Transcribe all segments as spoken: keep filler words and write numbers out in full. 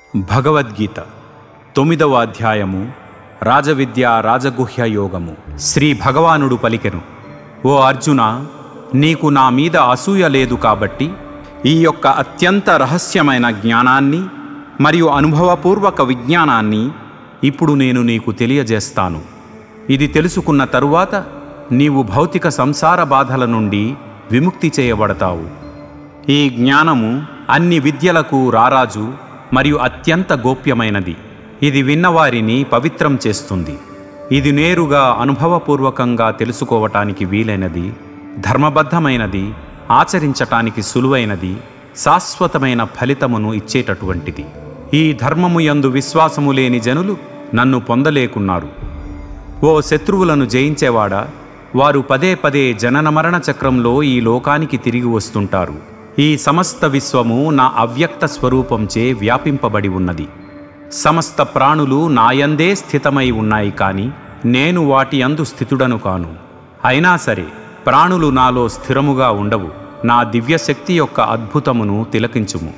భగవద్గీత తొమ్మిదవ అధ్యాయము రాజవిద్య రాజగుహ్య యోగము. శ్రీ భగవానుడు పలికెను, ఓ అర్జున, నీకు నా మీద అసూయ లేదు కాబట్టి ఈ యొక్క అత్యంత రహస్యమైన జ్ఞానాన్ని మరియు అనుభవపూర్వక విజ్ఞానాన్ని ఇప్పుడు నేను నీకు తెలియజేస్తాను. ఇది తెలుసుకున్న తరువాత నీవు భౌతిక సంసార బాధల నుండి విముక్తి చేయబడతావు. ఈ జ్ఞానము అన్ని విద్యలకు రారాజు మరియు అత్యంత గోప్యమైనది. ఇది విన్నవారిని పవిత్రం చేస్తుంది. ఇది నేరుగా అనుభవపూర్వకంగా తెలుసుకోవటానికి వీలైనది, ధర్మబద్ధమైనది, ఆచరించటానికి సులువైనది, శాశ్వతమైన ఫలితమును ఇచ్చేటటువంటిది. ఈ ధర్మము యందు విశ్వాసము లేని జనులు నన్ను పొందలేకున్నారు. ఓ శత్రువులను జయించేవాడా, వారు పదే పదే జనన మరణ చక్రంలో ఈ లోకానికి తిరిగి వస్తుంటారు. ఈ సమస్త విశ్వము నా అవ్యక్త స్వరూపంచే వ్యాపింపబడి ఉన్నది. సమస్త ప్రాణులు నాయందే స్థితమై ఉన్నాయి, కానీ నేను వాటి యందు స్థితుడను కాను. అయినా సరే ప్రాణులు నాలో స్థిరముగా ఉండవు. నా దివ్యశక్తి యొక్క అద్భుతమును తిలకించుము.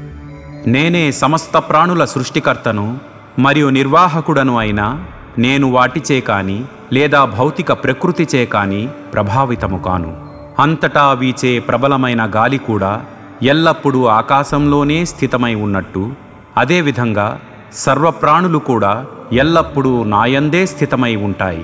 నేనే సమస్త ప్రాణుల సృష్టికర్తను మరియు నిర్వాహకుడను అయినా నేను వాటిచే కాని లేదా భౌతిక ప్రకృతిచే కాని ప్రభావితము కాను. అంతటా వీచే ప్రబలమైన గాలి కూడా ఎల్లప్పుడూ ఆకాశంలోనే స్థితమై ఉన్నట్టు, అదేవిధంగా సర్వప్రాణులు కూడా ఎల్లప్పుడూ నాయందే స్థితమై ఉంటాయి.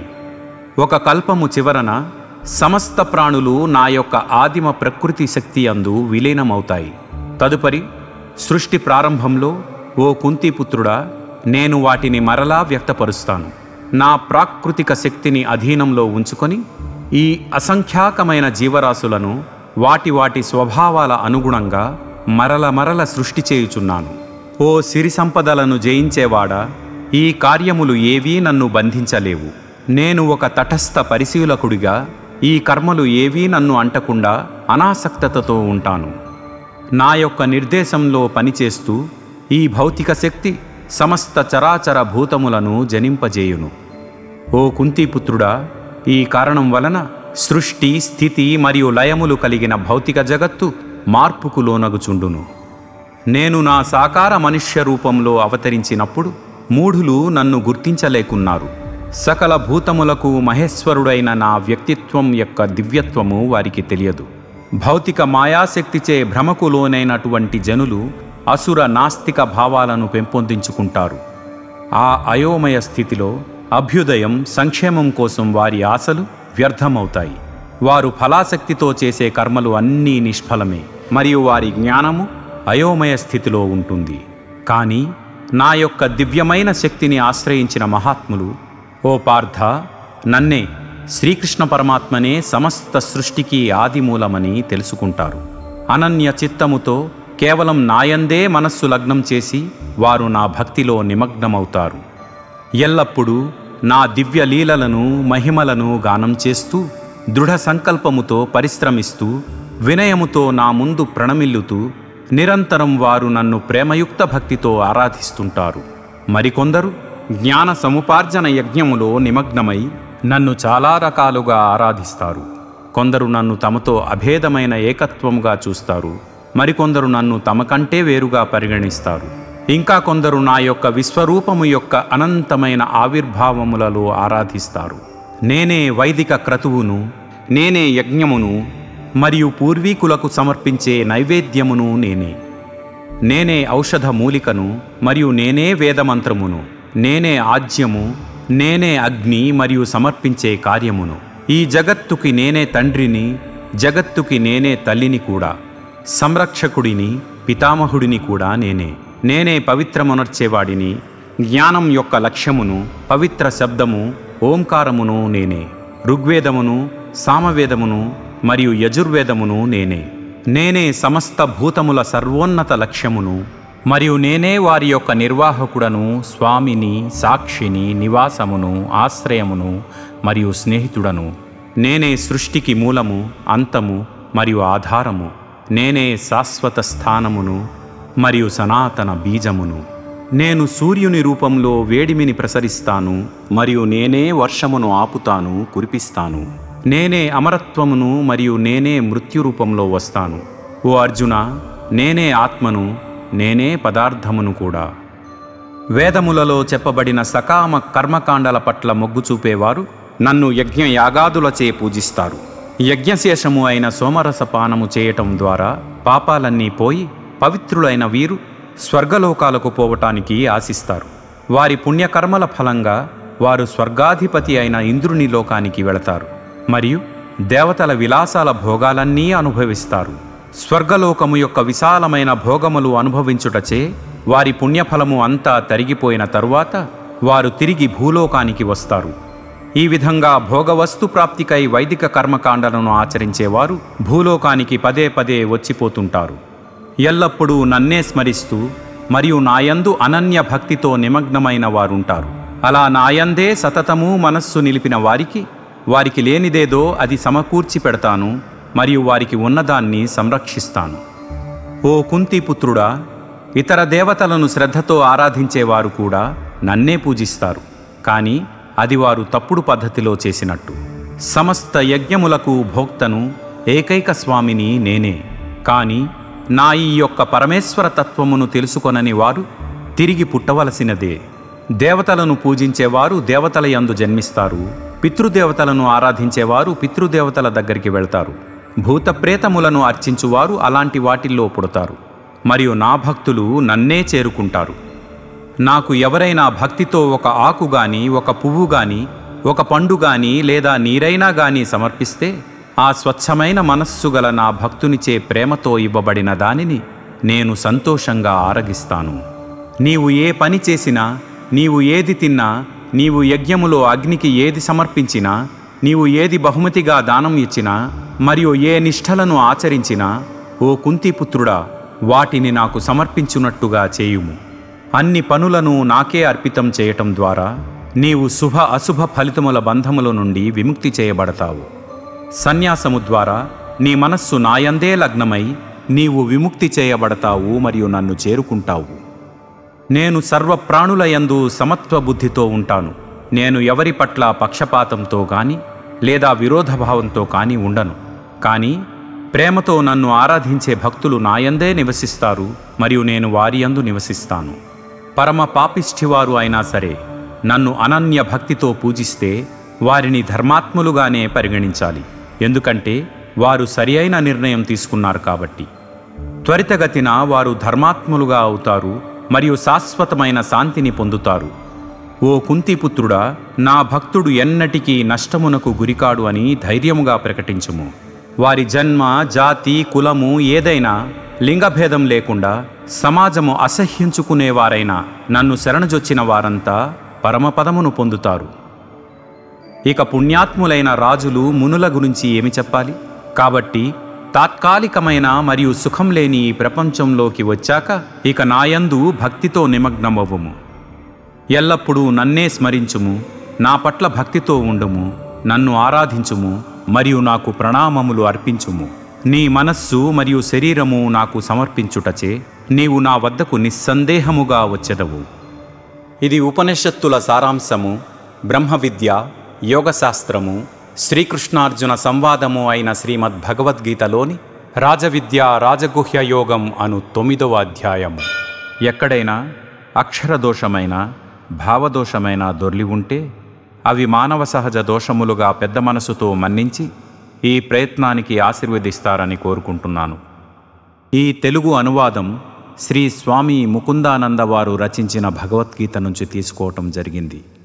ఒక కల్పము చివరన సమస్త ప్రాణులు నా యొక్క ఆదిమ ప్రకృతి శక్తి యందు విలీనమవుతాయి. తదుపరి సృష్టి ప్రారంభంలో, ఓ కుంతిపుత్రుడా, నేను వాటిని మరలా వ్యక్తపరుస్తాను. నా ప్రాకృతిక శక్తిని అధీనంలో ఉంచుకొని ఈ అసంఖ్యాకమైన జీవరాశులను వాటి వాటి స్వభావాల అనుగుణంగా మరల మరల సృష్టి చేయుచున్నాను. ఓ సిరి సంపదలను జయించేవాడా, ఈ కార్యములు ఏవీ నన్ను బంధించలేవు. నేను ఒక తటస్థ పరిశీలకుడిగా ఈ కర్మలు ఏవీ నన్ను అంటకుండా అనాసక్తతతో ఉంటాను. నా యొక్క నిర్దేశంలో పనిచేస్తూ ఈ భౌతిక శక్తి సమస్త చరాచర భూతములను జనింపజేయును. ఓ కుంతిపుత్రుడా, ఈ కారణం వలన సృష్టి, స్థితి మరియు లయములు కలిగిన భౌతిక జగత్తు మార్పుకు లోనగుచుండును. నేను నా సాకార మనుష్య రూపంలో అవతరించినప్పుడు మూఢులు నన్ను గుర్తించలేకున్నారు. సకల భూతములకు మహేశ్వరుడైన నా వ్యక్తిత్వం యొక్క దివ్యత్వము వారికి తెలియదు. భౌతిక మాయాశక్తిచే భ్రమకు లోనైనటువంటి జనులు అసుర నాస్తిక భావాలను పెంపొందించుకుంటారు. ఆ అయోమయ స్థితిలో అభ్యుదయం, సంక్షేమం కోసం వారి ఆశలు వ్యర్థమవుతాయి. వారు ఫలాశక్తితో చేసే కర్మలు అన్నీ నిష్ఫలమే మరియు వారి జ్ఞానము అయోమయ స్థితిలో ఉంటుంది. కానీ నా యొక్క దివ్యమైన శక్తిని ఆశ్రయించిన మహాత్ములు, ఓ పార్థ, నన్నే శ్రీకృష్ణ పరమాత్మనే సమస్త సృష్టికి ఆదిమూలమని తెలుసుకుంటారు. అనన్య చిత్తముతో కేవలం నాయందే మనస్సు లగ్నం చేసి వారు నా భక్తిలో నిమగ్నమవుతారు. ఎల్లప్పుడూ నా దివ్య లీలలను, మహిమలను గానం చేస్తూ, దృఢ సంకల్పముతో పరిశ్రమిస్తూ, వినయముతో నా ముందు ప్రణమిల్లుతూ నిరంతరం వారు నన్ను ప్రేమయుక్త భక్తితో ఆరాధిస్తుంటారు. మరికొందరు జ్ఞాన సముపార్జన యజ్ఞములో నిమగ్నమై నన్ను చాలా రకాలుగా ఆరాధిస్తారు. కొందరు నన్ను తమతో అభేదమైన ఏకత్వముగా చూస్తారు. మరికొందరు నన్ను తమ కంటే వేరుగా పరిగణిస్తారు. ఇంకా కొందరు నా యొక్క విశ్వరూపము యొక్క అనంతమైన ఆవిర్భావములలో ఆరాధిస్తారు. నేనే వైదిక క్రతువును, నేనే యజ్ఞమును మరియు పూర్వీకులకు సమర్పించే నైవేద్యమును నేనే. నేనే ఔషధ మూలికను మరియు నేనే వేదమంత్రమును. నేనే ఆజ్యము, నేనే అగ్ని మరియు సమర్పించే కార్యమును. ఈ జగత్తుకి నేనే తండ్రిని, జగత్తుకి నేనే తల్లిని కూడా. సంరక్షకుడిని, పితామహుడిని కూడా నేనే. నేనే పవిత్రమునర్చేవాడిని. జ్ఞానం యొక్క లక్ష్యమును, పవిత్ర శబ్దము, ఓంకారమును నేనే. ఋగ్వేదమును, సామవేదమును మరియు యజుర్వేదమును నేనే. నేనే సమస్త భూతముల సర్వోన్నత లక్ష్యమును మరియు నేనే వారి యొక్క నిర్వాహకుడను, స్వామిని, సాక్షిని, నివాసమును, ఆశ్రయమును మరియు స్నేహితుడను. నేనే సృష్టికి మూలము, అంతము మరియు ఆధారము. నేనే శాశ్వత స్థానమును మరియు సనాతన బీజమును. నేను సూర్యుని రూపంలో వేడిమిని ప్రసరిస్తాను మరియు నేనే వర్షమును ఆపుతాను, కురిపిస్తాను. నేనే అమరత్వమును మరియు నేనే మృత్యు రూపంలో వస్తాను. ఓ అర్జున, నేనే ఆత్మను, నేనే పదార్థమును కూడా. వేదములలో చెప్పబడిన సకామ కర్మకాండల పట్ల మొగ్గు చూపేవారు నన్ను యజ్ఞ యాగాదులచే పూజిస్తారు. యజ్ఞశేషము అయిన సోమరస పానము చేయటం ద్వారా పాపాలన్నీ పోయి పవిత్రులైన వీరు స్వర్గలోకాలకు పోవటానికి ఆశిస్తారు. వారి పుణ్యకర్మల ఫలంగా వారు స్వర్గాధిపతి అయిన ఇంద్రుని లోకానికి వెళతారు మరియు దేవతల విలాసాల భోగాలన్నీ అనుభవిస్తారు. స్వర్గలోకము యొక్క విశాలమైన భోగములు అనుభవించుటచే వారి పుణ్యఫలము అంతా తరిగిపోయిన తరువాత వారు తిరిగి భూలోకానికి వస్తారు. ఈ విధంగా భోగవస్తు ప్రాప్తికై వైదిక కర్మకాండలను ఆచరించేవారు భూలోకానికి పదే పదే వచ్చిపోతుంటారు. ఎల్లప్పుడూ నన్నే స్మరిస్తూ మరియు నాయందు అనన్య భక్తితో నిమగ్నమైన వారుంటారు. అలా నాయందే సతతము మనస్సు నిలిపిన వారికి వారికి లేనిదేదో అది సమకూర్చి పెడతాను మరియు వారికి ఉన్నదాన్ని సంరక్షిస్తాను. ఓ కుంతిపుత్రుడా, ఇతర దేవతలను శ్రద్ధతో ఆరాధించేవారు కూడా నన్నే పూజిస్తారు, కానీ అది వారు తప్పుడు పద్ధతిలో చేసినట్టు. సమస్త యజ్ఞములకు భోక్తను ఏకైక స్వామిని నేనే. కానీ నా ఈ యొక్క పరమేశ్వర తత్వమును తెలుసుకొనని వారు తిరిగి పుట్టవలసినదే. దేవతలను పూజించేవారు దేవతల యందు జన్మిస్తారు, పితృదేవతలను ఆరాధించేవారు పితృదేవతల దగ్గరికి వెళ్తారు, భూతప్రేతములను అర్చించువారు అలాంటి వాటిల్లో పుడతారు, మరియు నా భక్తులు నన్నే చేరుకుంటారు. నాకు ఎవరైనా భక్తితో ఒక ఆకు గాని, ఒక పువ్వు గాని, ఒక పండు గాని లేదా నీరైనా గాని సమర్పిస్తే ఆ స్వచ్ఛమైన మనస్సు గల నా భక్తునిచే ప్రేమతో ఇవ్వబడిన దానిని నేను సంతోషంగా ఆరగిస్తాను. నీవు ఏ పని చేసినా, నీవు ఏది తిన్నా, నీవు యజ్ఞములో అగ్నికి ఏది సమర్పించినా, నీవు ఏది బహుమతిగా దానం ఇచ్చినా మరియు ఏ నిష్ఠలను ఆచరించినా, ఓ కుంతిపుత్రుడా, వాటిని నాకు సమర్పించున్నట్టుగా చేయుము. అన్ని పనులను నాకే అర్పితం చేయటం ద్వారా నీవు శుభ అశుభ ఫలితముల బంధముల నుండి విముక్తి చేయబడతావు. సన్యాసము ద్వారా నీ మనస్సు నాయందే లగ్నమై నీవు విముక్తి చేయబడతావు మరియు నన్ను చేరుకుంటావు. నేను సర్వప్రాణుల యందు సమత్వ బుద్ధితో ఉంటాను. నేను ఎవరి పట్ల పక్షపాతంతో కానీ లేదా విరోధభావంతో కానీ ఉండను. కానీ ప్రేమతో నన్ను ఆరాధించే భక్తులు నాయందే నివసిస్తారు మరియు నేను వారి యందు నివసిస్తాను. పరమ పాపిష్ఠివారు అయినా సరే నన్ను అనన్య భక్తితో పూజిస్తే వారిని ధర్మాత్ములుగానే పరిగణించాలి, ఎందుకంటే వారు సరి అయిన నిర్ణయం తీసుకున్నారు కాబట్టి. త్వరితగతిన వారు ధర్మాత్ములుగా అవుతారు మరియు శాశ్వతమైన శాంతిని పొందుతారు. ఓ కుంతిపుత్రుడా, నా భక్తుడు ఎన్నటికీ నష్టమునకు గురికాడు అని ధైర్యముగా ప్రకటించుము. వారి జన్మ, జాతి, కులము ఏదైనా లింగభేదం లేకుండా సమాజము అసహ్యించుకునేవారైనా నన్ను శరణజొచ్చిన వారంతా పరమపదమును పొందుతారు. ఇక పుణ్యాత్ములైన రాజులు, మునుల గురించి ఏమి చెప్పాలి? కాబట్టి తాత్కాలికమైన మరియు సుఖం లేని ఈ ప్రపంచంలోకి వచ్చాక ఇక నాయందు భక్తితో నిమగ్నమవ్వము. ఎల్లప్పుడూ నన్నే స్మరించుము, నా పట్ల భక్తితో ఉండుము, నన్ను ఆరాధించుము మరియు నాకు ప్రణామములు అర్పించుము. నీ మనస్సు మరియు శరీరము నాకు సమర్పించుటచే నీవు నా వద్దకు నిస్సందేహముగా వచ్చెదవు. ఇది ఉపనిషత్తుల సారాంశము, బ్రహ్మ విద్య, యోగశాస్త్రము, శ్రీకృష్ణార్జున సంవాదము అయిన శ్రీమద్ భగవద్గీతలోని రాజవిద్య రాజగుహ్య యోగం అను తొమ్మిదవ అధ్యాయము. ఎక్కడైనా అక్షరదోషమైన భావదోషమైన దొర్లి ఉంటే అవి మానవ సహజ దోషములుగా పెద్ద మనసుతో మన్నించి ఈ ప్రయత్నానికి ఆశీర్వదిస్తారని కోరుకుంటున్నాను. ఈ తెలుగు అనువాదం శ్రీ స్వామి ముకుందానంద వారు రచించిన భగవద్గీత నుంచి తీసుకోవటం జరిగింది.